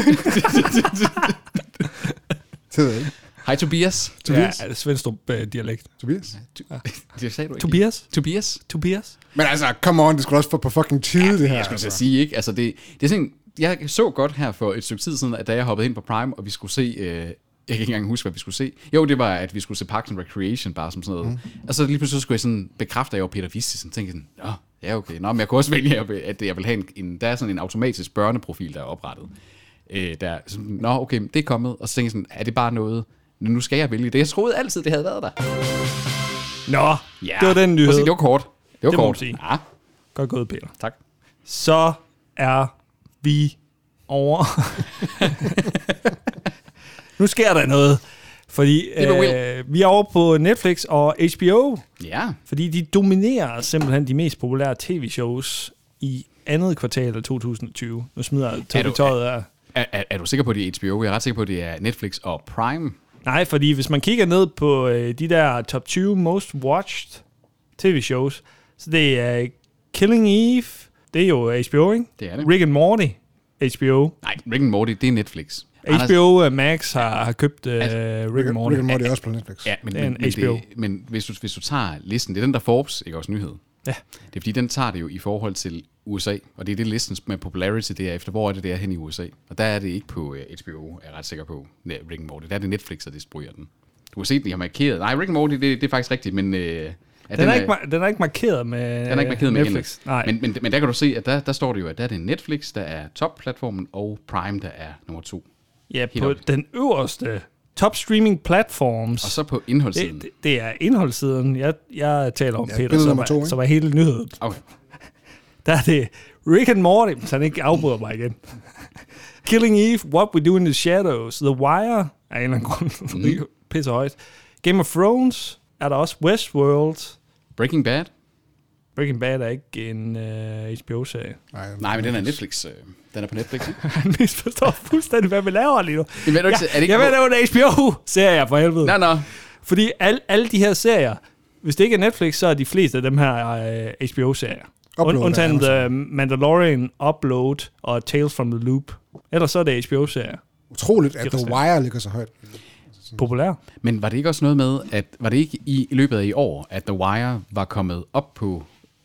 Det ved jeg ikke. Hej Tobias. Tobias? Ja, Svendstrup-dialekt. Tobias? Ja, det sagde du ikke. Tobias? Tobias? Tobias? Men altså, come on, det skulle også få på fucking tide, ja, det her. Jeg skulle altså. sige, ikke? Altså, det, det er sådan, jeg så godt her for et stykke tid siden, at da jeg hoppede ind på Prime, og vi skulle se, øh, jeg kan ikke engang huske, hvad vi skulle se. Jo, det var, at vi skulle se Parks and Recreation, bare som sådan noget. Mm. Og så lige pludselig skulle jeg sådan bekræfte, at jeg var Peter Vistisen. Tænkte sådan, nå, ja okay. Nå, men jeg kunne også vælge, at jeg vil have en, en der er sådan en automatisk børneprofil, der er oprettet. Øh, der, så, nå, okay, det er kommet. Og så tænkte jeg sådan, er det bare noget, nu skal jeg vælge det. Jeg troede altid, det havde været der. Nå, Ja, det var den nyhed. det var kort. Det var Det må kort. man sige. Ja, Godt gået, Peter. tak. Så er vi over. Nu sker der noget. Fordi øh, vi er over på Netflix og H B O. Ja. Fordi de dominerer simpelthen de mest populære tv-shows i andet kvartal af to tusind og tyve. Nu smider jeg tøjet af. Er, er, er du sikker på, at det er H B O? Jeg er ret sikker på, at det er Netflix og Prime. Nej, fordi hvis man kigger ned på øh, de der top tyve most watched tv-shows, så det er uh, Killing Eve, det er jo H B O, ikke? Det er det. Rick and Morty, H B O. Nej, Rick and Morty, det er Netflix. H B O uh, Max har, har købt uh, Altså, Rick and Morty. Rick and Morty er også på Netflix. Ja, men, Det er men, en men, H B O. det, men hvis, du, hvis du tager listen, det er den der Forbes, ikke også nyhed. Ja. Det er fordi, den tager det jo i forhold til U S A, og det er det listen med popularity, det er efter, hvor er det, det er hen i U S A. Og der er det ikke på uh, H B O, er jeg ret sikker på, nej, Rick and Morty. Der er det Netflix, der distribuerer den. Du har set den, jeg har markeret. Nej, Rick and Morty, det, det er faktisk rigtigt, men... Uh, ja, Den, den, er ikke, den er ikke markeret med Den er ikke markeret med Netflix. Nej. Men, men, men der kan du se, at der, der står det jo, at der er det Netflix, der er top-platformen, og Prime, der er nummer to. Ja, Helt på op. den øverste top streaming platforms. Og så på indholdssiden. det, det, det er indholdssiden. Jeg, jeg taler om Ja, Peter, billede som nummer er, to, ikke? som er hele nyheden. Okay. Der er det Rick and Morty, så han ikke afbryder mig igen. Killing Eve, What We Do in the Shadows, The Wire, er en eller anden grund mm. pisse højt. Game of Thrones, er der også Westworld. Breaking Bad? Breaking Bad er ikke en uh, H B O-serie. Nej, Nej, men den er Netflix. Øh, den er på Netflix. Ikke? Han misforstår fuldstændig, hvad vi laver lige nu. Men ved du ikke, Ja, er det ikke jeg ved, det er en H B O-serie for helvede. Nå, nå. Fordi al, alle de her serier, hvis det ikke er Netflix, så er de fleste af dem her uh, H B O-serier. Und, Upload undtagen af The Mandalorian, Upload og Tales from the Loop. Ellers så er det H B O-serier. utroligt, at De The Wire ligger så højt. Populær. Men var det ikke også noget med, at var det ikke i, i løbet af i år, at The Wire var kommet op på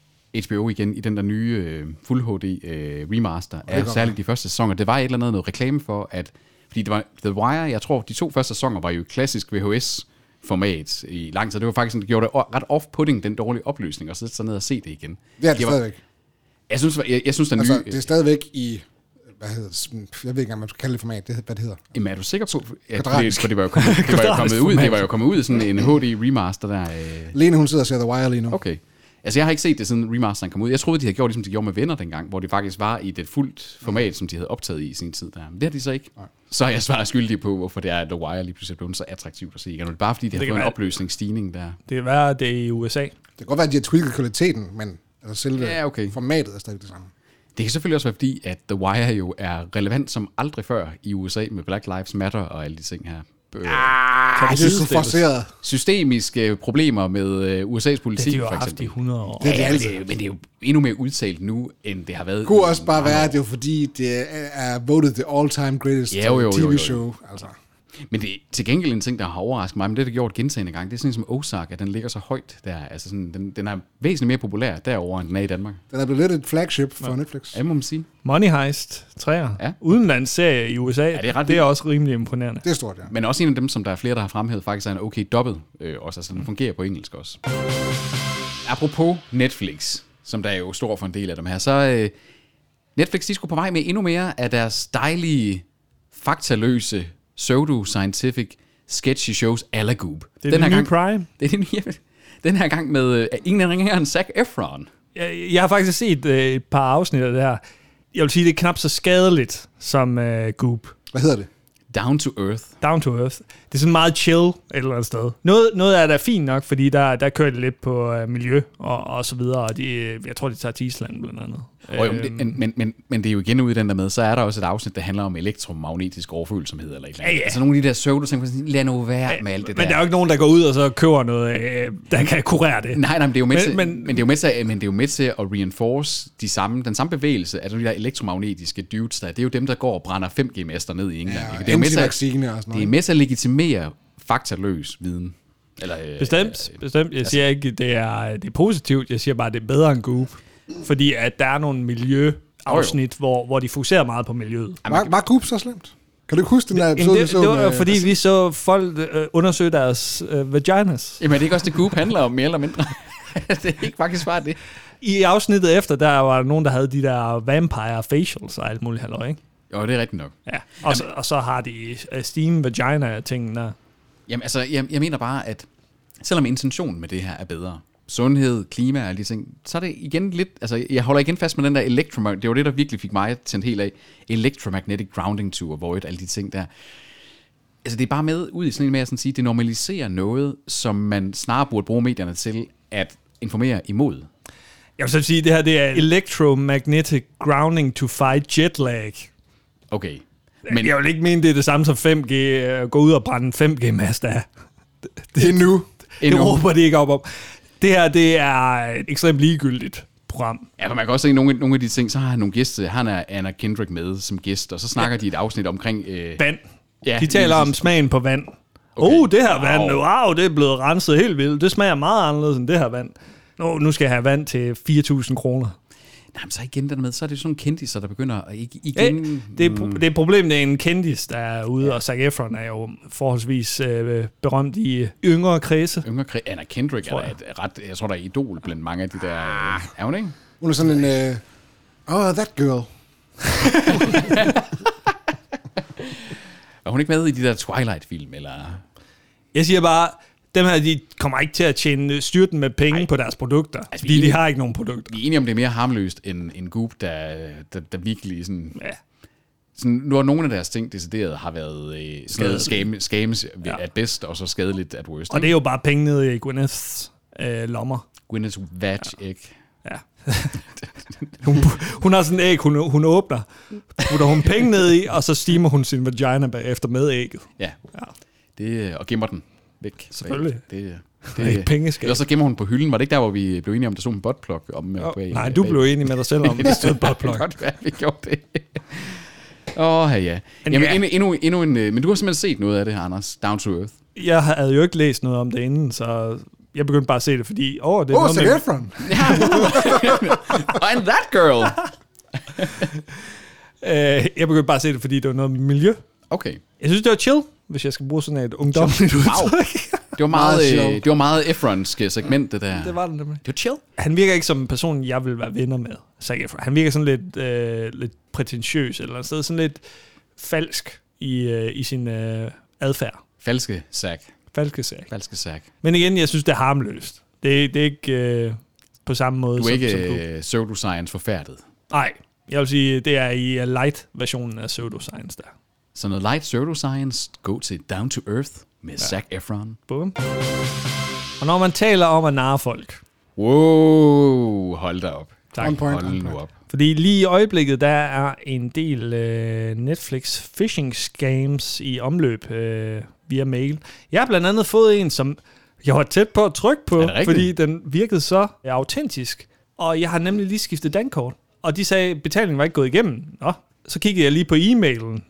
H B O igen i den der nye øh, Full H D øh, remaster af godt særligt de første sæsoner? Det var et eller andet noget reklame for, at fordi det var The Wire, jeg tror, de to første sæsoner var jo klassisk V H S-format i lang tid. Det var faktisk sådan, det gjorde det ret off-putting, den dårlige opløsning, og så sætte sig ned og se det igen. Det er det, det var, stadigvæk. Jeg synes, jeg, jeg synes den Altså, nye... det er stadigvæk i... Hvad hedder det? Jeg ved ikke engang, man skal kalde det format. Det, hvad det hedder. Jamen, er du sikker på, at det, Kvadratisk. for det var jo kommet, det var jo kommet ud, det var jo kommet ud i sådan en H D remaster der. Øh. Lene, hun sidder og ser The Wire lige nu. Okay. Altså, jeg har ikke set det, siden remasteren kom ud. Jeg troede, de havde gjort, ligesom de gjorde med Venner dengang, hvor det faktisk var i det fuldt format, som de havde optaget i i sin tid der. Men det har de så ikke. Nej. Så er jeg svaret skyldig på, hvorfor det er, at The Wire lige pludselig er blevet så attraktivt at se igen. Og det er bare fordi, de har Det fået en kan være- opløsningsstigning der. Det kan være, at det er i U S A. Det kan godt være, at de har tweaket kvaliteten, men altså selve Ja, okay. formatet er stadig det samme. Det kan selvfølgelig også være fordi, at The Wire jo er relevant som aldrig før i U S A med Black Lives Matter og alle de ting her. Øh, Kan Jeg synes, du er forceret. systemiske problemer med øh, U S A's Det politi, har de jo for haft i eksempel. hundrede år. Det er det Ja, men, altid. det, er jo- men det er jo endnu mere udtalt nu, end det har været. Det kunne i også bare mange være, år. at det er fordi, det er voted the all-time greatest Ja, jo, jo, jo, jo, jo. T V-show. Altså. Men det er til gengæld en ting, der har overrasket mig, men det har det gjort gentagne gange. Det er sådan som Ozark, at den ligger så højt der. Altså sådan, den, den er væsentligt mere populær derovre, end den er i Danmark. Den er blevet lidt et flagship for ja. Netflix. Ja, må man sige. Money Heist, træer. Ja. Udenlandsserie i U S A. Ja, det er ret det er også rimelig imponerende. Det er stort, ja. Men også en af dem, som der er flere, der har fremhævet, faktisk er en okay dobbelt. Øh, også, altså den fungerer på engelsk også. Apropos Netflix, som der er jo stor for en del af dem her, så øh, Netflix, de skulle på vej med endnu mere af deres dejlige, faktaløse, pseudo-scientific sketchy shows a la Goop. Det er den den nye gang, Prime. Det er den, ja, den her gang med øh, ingen ringer end Zac Efron. Jeg, jeg har faktisk set øh, et par afsnit af det her. Jeg vil sige, det er knap så skadeligt som øh, Goop. Hvad hedder det? Down to Earth. Down to Earth. Det er sådan meget chill et eller andet sted. Noget, noget af det er fint nok, fordi der, der kører det lidt på øh, miljø og, og så videre. Og de, jeg tror, de tager til Island blandt andet. Oh, jo, men, det, men, men, men det er jo igen ude i den der med, så er der også et afsnit, der handler om elektromagnetisk overfølsomhed eller et eller andet. Ja, ja. Altså nogle af de der pseudo-ting, lad nu være ja, med alt det men der. Men der er jo ikke nogen, der går ud og så køber noget, øh, der kan kurere det. Nej, nej, men det er jo med, men, til, men, men det er jo med til, men det er jo med til at reinforce de samme, den samme bevægelse af de der elektromagnetiske dudes der. Det er jo dem, der går og brænder fem G-master ned i England. Ja, det er med til, og sådan noget. Det er med til at legitimere faktaløs viden. Eller, øh, bestemt, øh, bestemt. Jeg altså, siger ikke, det er, det er positivt. Jeg siger bare, det er bedre end Goop. Fordi at der er nogle miljøafsnit, hvor, hvor de fokuserer meget på miljøet. Var, var Goop så slemt? Kan du ikke huske den der episode, det, det, det var med, fordi vi så folk øh, undersøge deres øh, vaginas. Jamen er det ikke også det Goop handler om, mere eller mindre? Det er ikke faktisk bare det. I afsnittet efter, der var nogen, der havde de der vampire facials og alt muligt halløj, ikke? Jo, det er rigtigt nok. Ja. Og, så, og så har de uh, steam vagina-tingen der. Jamen altså, jeg, jeg mener bare, at selvom intentionen med det her er bedre, sundhed, klima og alle de ting, så er det igen lidt, altså jeg holder igen fast med den der electromagnetic, det var det, der virkelig fik mig tændt helt af, electromagnetic grounding to avoid, alle de ting der. Altså det er bare med ud i sådan en med at sådan sige, det normaliserer noget, som man snarere burde bruge medierne til at informere imod. Jeg vil så sige, at det her det er electromagnetic grounding to fight jet lag. Okay. Men jeg vil ikke mene, det er det samme som fem G, gå ud og brænde fem G-mast af. Det, det, Endnu. Det, det råber de ikke op om. Det her, det er et ekstremt ligegyldigt program. Ja, for man kan også se nogle, nogle af de ting, så har han nogle gæster, han er Anna Kendrick med som gæst, og så snakker ja. de et afsnit omkring... Øh, vand. Ja, de taler om smagen på vand. Okay. Oh, det her wow. vand, wow, det er blevet renset helt vildt. Det smager meget anderledes end det her vand. Nå, nu skal jeg have vand til fire tusind kroner. Nej, men så igen den med, så er det sådan nogle kendiser, der begynder at igen... Hey, det, er, det er problemet, det er en kendis, der er ude, ja. og Zac Efron er jo forholdsvis øh, berømt i yngre kredse. Yngre kredse. Anna Kendrick er et ret, jeg tror, der er idol blandt mange af de der... Øh, er hun ikke? Hun er sådan en... Uh, oh, that girl. Er hun ikke med i de der Twilight-film, eller... Jeg siger bare... Dem her, de kommer ikke til at tjene styrten med penge Ej. på deres produkter, altså, fordi de har ikke nogen produkter. Vi er enige om, det er mere harmløst end en Goop, der, der, der virkelig sådan... Ja. Sådan, nu har nogle af deres ting decideret har været øh, skade, skame, skames ja. at bedst, og så skadeligt at worst. Og det er jo bare penge nede i Gwyneths øh, lommer. Gwyneths vag æg. Ja. ja. hun, hun har sådan en æg, hun, hun åbner, putter hun penge ned i, og så steamer hun sin vagina bagefter med ægget. Ja, ja. Det, og gemmer den væk. Selvfølgelig. Det, det, det er ikke pengeskab. Eller så gemmer hun på hylden. Var det ikke der, hvor vi blev enige om, der stod en buttplug? Om, oh, på, nej, du blev enig med dig selv om, det stod buttplug. Det kan godt være, vi gjorde det. Åh, oh, ja. Jamen, ja. Endnu, endnu, endnu en... Men du har simpelthen set noget af det her, Anders. Down to Earth. Jeg havde jo ikke læst noget om det inden, så jeg begyndte bare at se det, fordi... Åh, oh, det er oh, noget med... Efron. And that girl. uh, jeg begyndte bare at se det, fordi det var noget med miljø. Okay. Jeg synes, det var chill, hvis jeg skal bruge sådan et ungdomligt udtryk. Wow. Det var meget, øh, det var meget Efronske segment, det der. Det var det nemlig. Det var chill. Han virker ikke som en person, jeg vil være venner med, Zac Efron. Han virker sådan lidt, øh, lidt prætentiøs, eller sted, sådan lidt falsk i, øh, i sin øh, adfærd. Falske Zac. Falske Zac. Falske Zac. Men igen, jeg synes, det er harmløst. Det, det er ikke øh, på samme måde som... Du er som, ikke uh, pseudoscience forfærdet? Nej, jeg vil sige, det er i light-versionen af pseudoscience der. Så noget light pseudoscience, gå til Down to Earth med ja. Zac Efron. Boom. Og når man taler om at narre folk... Wow, hold da op. Tak. Point, hold nu op. Fordi lige i øjeblikket, der er en del øh, Netflix phishing scams i omløb øh, via mail. Jeg har blandt andet fået en, som jeg var tæt på at trykke på, fordi den virkede så autentisk. Og jeg har nemlig lige skiftet dankort. Og de sagde, at betalingen var ikke gået igennem. Nå, så kiggede jeg lige på e-mailen.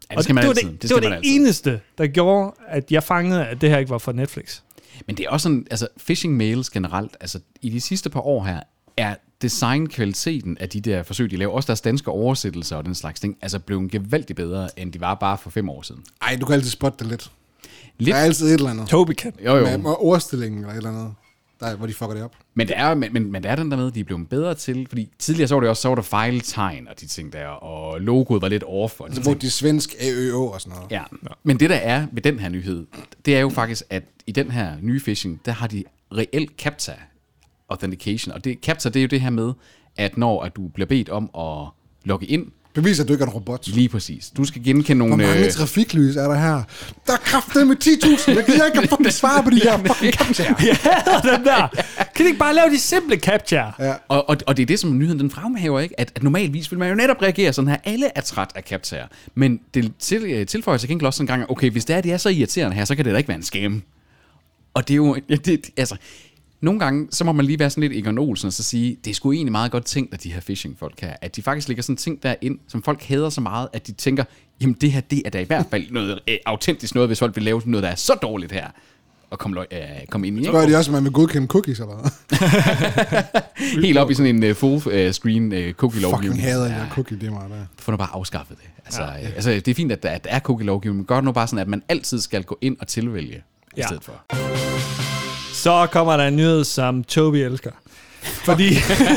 Ja, det skal man det var altid. det, Det, det, var skal det man altid. eneste, der gjorde, at jeg fangede, at det her ikke var fra Netflix. Men det er også sådan, altså phishing mails generelt, altså i de sidste par år her, er designkvaliteten af de der forsøg, de laver, også deres danske oversættelser og den slags ting, altså blevet gevaldigt bedre, end de var bare for fem år siden. Ej, du kan altid spotte det lidt. Lidt. Der er altid et eller andet. Toby kan. Jo, jo. Med, med ordstillingen eller et eller andet, der, hvor de fucker det op. Men det er, men, men, men det er den der med, de er blevet bedre til, fordi tidligere så var det også, så var der fejltegn og de ting der, og logoet var lidt off. Og Så brugte de svensk A Ø O og sådan noget. Ja, men det der er med den her nyhed, det er jo faktisk, at i den her nye phishing, der har de reelt CAPTCHA authentication, og det, CAPTCHA, det er jo det her med, at når at du bliver bedt om at logge ind, Beviser, at du ikke er en robot. lige præcis, du skal genkende nogle... Hvor mange øh, trafiklys er der her? Der er kraftedeme med ti tusind. Jeg kan ikke fucking svare på de her fucking captchaer. Jeg hader dem der. Kan de ikke bare lave de simple captcha? Ja. Og, og, og det er det, som nyheden den fremhæver, ikke? At, at normalvis vil man jo netop reagere sådan her. Alle er træt af captchaer. Men det til, tilføjer sig gengæld også sådan en gang, okay, hvis det er, de er så irriterende her, så kan det da ikke være en scam. Og det er jo... Ja, det, altså, nogle gange, så må man lige være sådan lidt Egon Olsen og så sige, det er sgu egentlig meget godt tænkt, at de her phishing-folk her, at de faktisk lægger sådan ting derind, som folk hader så meget, at de tænker, jamen det her, det er da i hvert fald noget øh, autentisk noget, hvis folk vil lave noget, der er så dårligt her, og komme, øh, komme ind i. Så gør de også, at man vil godkende cookies eller hvad? Helt op i sådan en uh, full uh, screen uh, cookie-lovgivning. Fucking hader jeg cookie, det er meget der. Få nu bare afskaffet det. Altså, ja. altså, det er fint, at der, at der er cookie-lovgivning, men gør det nu bare sådan, at man altid skal gå ind og tilvælge i Ja. stedet for. Så kommer der en nyhed, som Toby elsker. Fordi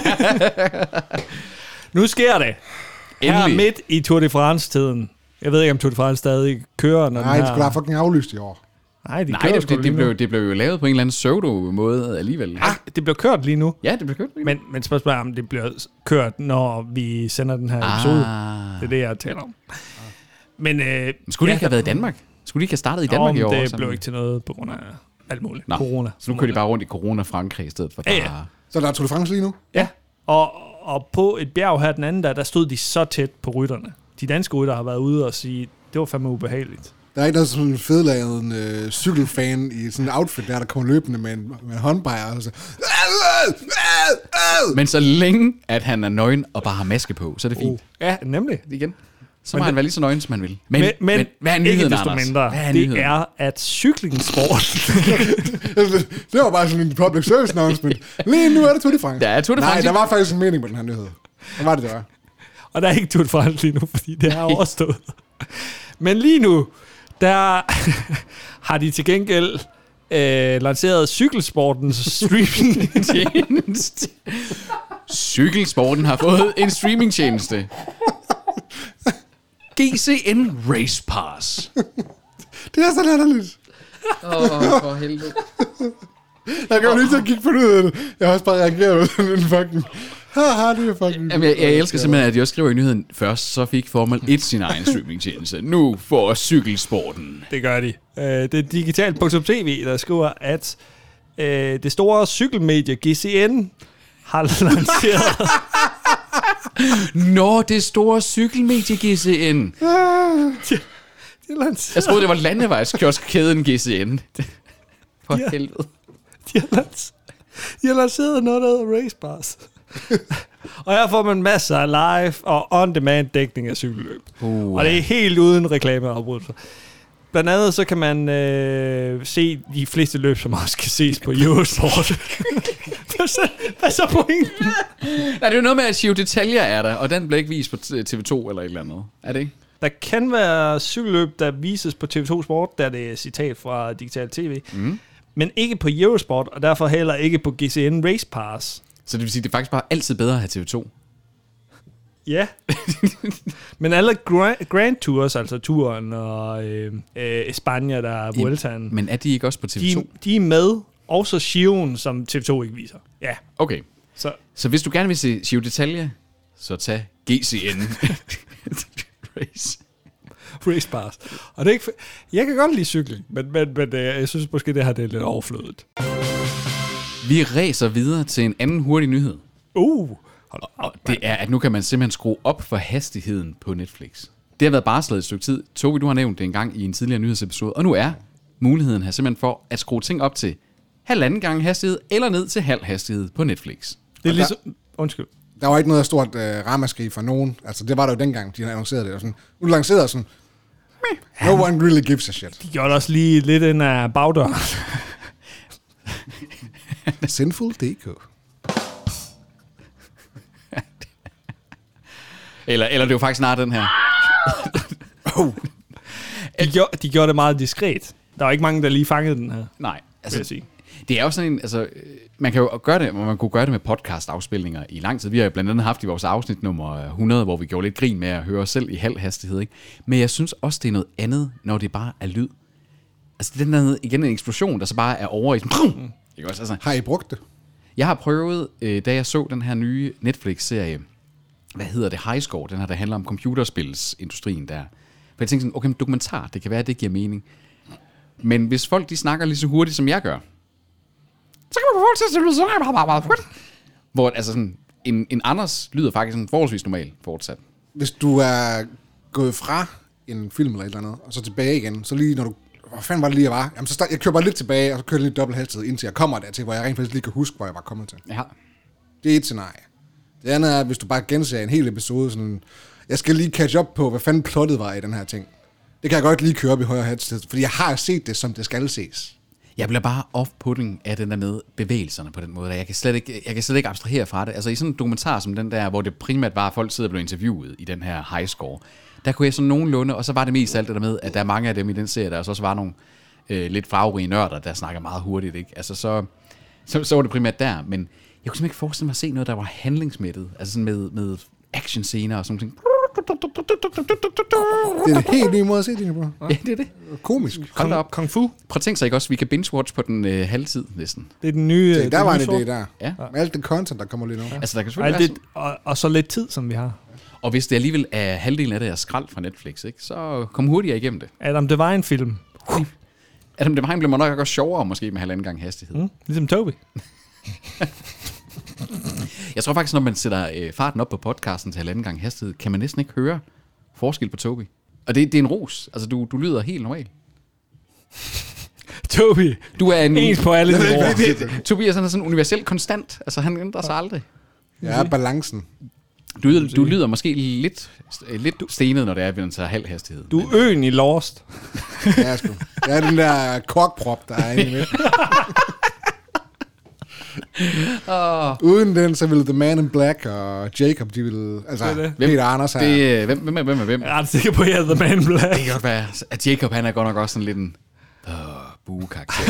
nu sker det. Her Endelig. midt i Tour de France-tiden. Jeg ved ikke, om Tour de France stadig kører, når Nej, den det her... skulle da fucking aflyst i år. Nej, de Nej, kører det, sgu det, lige det, nu. blev, det blev jo lavet på en eller anden pseudo-måde alligevel. Ah, det bliver kørt lige nu. Ja, det blev kørt. Men, men spørgsmålet er, om det bliver kørt, når vi sender den her episode. Det er det, jeg taler om. Men, øh, Men skulle det ja, ikke have været i Danmark? Skulle de ikke have startet i Danmark i år? det sådan? blev ikke til noget på grund af alt muligt. Nå, Corona. Så nu kører de bare rundt i Corona-Frankrig i stedet for Ja, bare... ja. Så der er Tour de France lige nu? Ja, og, og på et bjerg her den anden, der, der stod de så tæt på rytterne. De danske rytter har været ude og sige, det var fandme ubehageligt. Der er ikke noget sådan en fedlaget en, øh, cykelfan i sådan en outfit der, der kommer løbende med en, med en håndbrejer og så... Men så længe, at han er nøgen og bare har maske på, så er det fint. Uh. Ja, nemlig. Igen. Så Men må det- han være lige så nøgen, som han vil. Men, Men, men, men hvad er ikke nyheden, desto Anders? mindre, Hvad er det nyheden? er, at cyklingsport... Det var bare sådan en public service announcement. Lige nu er det Tour de France. Der er Tour de Nej, France. der var faktisk en mening med den her nyhed. Hvad var det, det var? og der er ikke Tour de France lige nu, fordi det er overstået. Men lige nu, der har de til gengæld øh, lanceret cykelsportens streaming. Tjeneste. Cykelsporten har fået en streamingtjeneste. G C N Race Pass. Det er så latterligt. Åh, oh, for helvede. Jeg kan jo lige til at kigge på det. Jeg har også bare reageret med sådan en fucking... Haha, det er fucking... Jamen, jeg, jeg elsker simpelthen, at de også skriver i nyheden, først så fik Formel et sin egen streamingtjeneste. Nu får cykelsporten. Det gør de. Øh, det er digitalt punktum t v, der skriver, at øh, det store cykelmedie G C N har lanceret... Nå, det store cykelmedie G C N. de, de har lanceret... Jeg troede, det var landevejskiosk-kæden G C N. For Ja. helvede. De har, lanceret, de har lanceret noget, der hedder Race Pass. Og her får man masser af live og on-demand dækning af cykelløb. Uh. Og det er helt uden reklameafbrydelser. Blandt andet så kan man øh, se de fleste løb, som også kan ses på Eurosport. hvad, så, hvad så pointen? Nej, det er jo noget med, at Giro Detaljer er der, og den bliver ikke vist på T V to eller et eller andet. Er det ikke? Der kan være cykelløb, der vises på T V to Sport, der det er citat fra Digital T V. Mm. Men ikke på Eurosport, og derfor heller ikke på G C N Race Pass. Så det vil sige, det er faktisk bare altid bedre at have T V to. Ja. Men alle Grand, Grand Tours, altså turen og øh, øh, Espanja, der er Vueltaen, Men er de ikke også på T V to? de, de er med. Også Giroen, som T V to ikke viser. Ja, Okay. så Så hvis du gerne vil se Giro Detaljer, så tag G C N Race. Race Pass. Og det er ikke, f- jeg kan godt lide cykling, men, men, men øh, jeg synes måske, det her det er lidt overflødet. Vi ræser videre til en anden hurtig nyhed. Uh, hold Og det er, at nu kan man simpelthen skrue op for hastigheden på Netflix. Det har været barslet et stykke tid. Tobi, du har nævnt det engang i en tidligere nyhedsepisode. Og nu er muligheden her simpelthen for at skrue ting op til halvanden gange hastighed, eller ned til halv hastighed på Netflix. Det er ligesom... Undskyld. Der var ikke noget stort øh, ramaskrig for nogen. Altså, det var der jo dengang, de havde annonceret det. Og sådan, nu lancerede sådan, No one really gives a shit. De gjorde også lige lidt ind af bagdøren. Sinful punktum d k. Eller, eller det er jo faktisk snart den her. Oh. De gjorde, de gjorde det meget diskret. Der var ikke mange, der lige fangede den her. Nej, Altså, altså, det er jo sådan en, altså, man kan jo gøre det, man kunne gøre det med podcast-afspilninger i lang tid. Vi har jo blandt andet haft i vores afsnit nummer hundrede, hvor vi gjorde lidt grin med at høre os selv i halv hastighed, ikke? Men jeg synes også, det er noget andet, når det bare er lyd. Altså, den der, igen, en eksplosion, der så bare er over i sådan, mm. ikke også? Altså, Har I brugt det? jeg har prøvet, øh, da jeg så den her nye Netflix-serie, hvad hedder det, High Score, den her, der handler om computerspilsindustrien der. For jeg tænkte sådan, okay, dokumentar, det kan være, at det giver mening. Men hvis folk, de snakker lige så hurtigt, som jeg gør, så kan man få folk til at lyde sådan, hvor altså sådan, en, en Anders lyder faktisk sådan forholdsvis normal fortsat. Hvis du er gået fra en film eller et eller andet, og så tilbage igen, så lige når du... Hvor fanden var det lige, jeg var? Jamen, så start, jeg kører bare lidt tilbage, og så kører jeg lidt dobbelt hastighed, indtil jeg kommer dertil, hvor jeg rent faktisk lige kan huske, hvor jeg var kommet til. Ja. Det er et scenarie. Det andet er, hvis du bare genser en hel episode, sådan... Jeg skal lige catch up på, hvad fanden plottet var i den her ting. Det kan jeg godt lige køre op i højere hastighed, fordi jeg har set det, som det skal ses. Jeg bliver bare off-putting af den der med bevægelserne på den måde. Jeg kan slet ikke, jeg kan slet ikke abstrahere fra det. Altså i sådan en dokumentar som den der, hvor det primært var, at folk sidder og bliver interviewet i den her high score, der kunne jeg sådan nogenlunde, og så var det mest alt det der med, at der er mange af dem i den serie, der også var nogle øh, lidt farverige nørder, der snakker meget hurtigt, ikke? Altså så, så, så var det primært der, men jeg kunne simpelthen ikke forestille mig at se noget, der var handlingsmættet, altså sådan med, med actionscener og sådan noget. Det er en helt ny måde at se det på. Ja, det er det. Komisk. Hold da op. Kung Fu. Prøv at tænke sig ikke også, vi kan binge-watch på den øh, halvtid næsten. Det er den nye... Se, der den var nye en sort. idé der. Ja. Med alt det content, der kommer lige nu. Ja. Altså der kan Og, selvfølgelig alt være det, og, og så lidt tid, som vi har. Og hvis det alligevel er halvdelen af det er skrald fra Netflix, ikke, så kom hurtigere igennem det. Adam, det var en film. Adam Devine bliver man nok også sjovere, måske med halvanden gang hastighed. Mm, ligesom Toby. Jeg tror faktisk, når man sætter øh, farten op på podcasten til halvanden gang hastighed, kan man næsten ikke høre forskel på Toby. Og det, det er en ros. Altså, du, du lyder helt normal. Toby. Du er en... Ens på alle niveauer. Toby er sådan en universel konstant. Altså, han ændrer sig aldrig. Ja, balancen. Du, lyder, du lyder måske lidt, lidt stenet, når det er, at vi tager halv hastighed. Du er øen i Lost. Ja, sgu. Det er den der korkprop, der er inde i midten. Oh. Uden den, så ville The Man in Black og Jacob, de ville... Altså, det. Peter Anders her. Det, hvem, hvem er hvem er hvem? Jeg er ret sikker på, at jeg er The Man in Black. Det kan godt være, at Jacob, han er godt nok også sådan lidt en... Åh, buekarakter.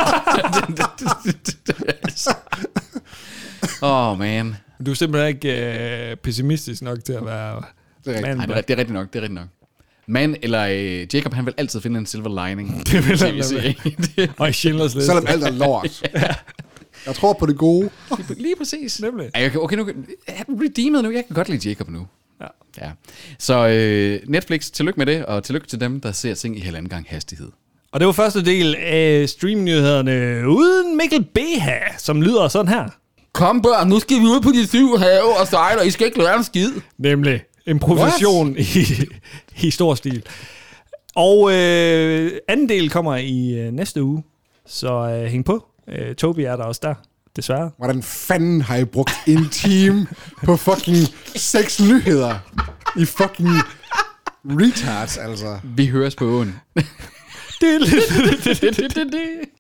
Åh, oh, man. Du er simpelthen ikke øh, pessimistisk nok til at være... Det er rigtigt. Man in Nej, det er, Black. det er rigtigt nok, det er rigtigt nok. Man eller øh, Jacob, han vil altid finde en silver lining. Det vil han T V serie. Og i Schindlers Liste. Selvom alt er lort. Jeg tror på det gode. Lige, lige præcis. Nemlig. Ej, okay, okay, nu er du redeemed nu. Jeg kan godt lide Jacob nu. Ja. Ja. Så øh, Netflix, tillykke med det, og tillykke til dem, der ser ting i halvanden gang hastighed. Og det var første del af streamnyhederne uden Mikkel Beha, som lyder sådan her. Kom børn, nu skal vi ud på de syv have og sejle, og I skal ikke lære en skid. Nemlig improvisation i, i stor stil. Og øh, anden del kommer i øh, næste uge, så øh, hæng på. Øh, Toby er der også der, desværre. Hvordan fanden har I brugt en time på fucking seks nyheder? I fucking retards, altså. Vi høres på åen. det, det, det, det, det, det.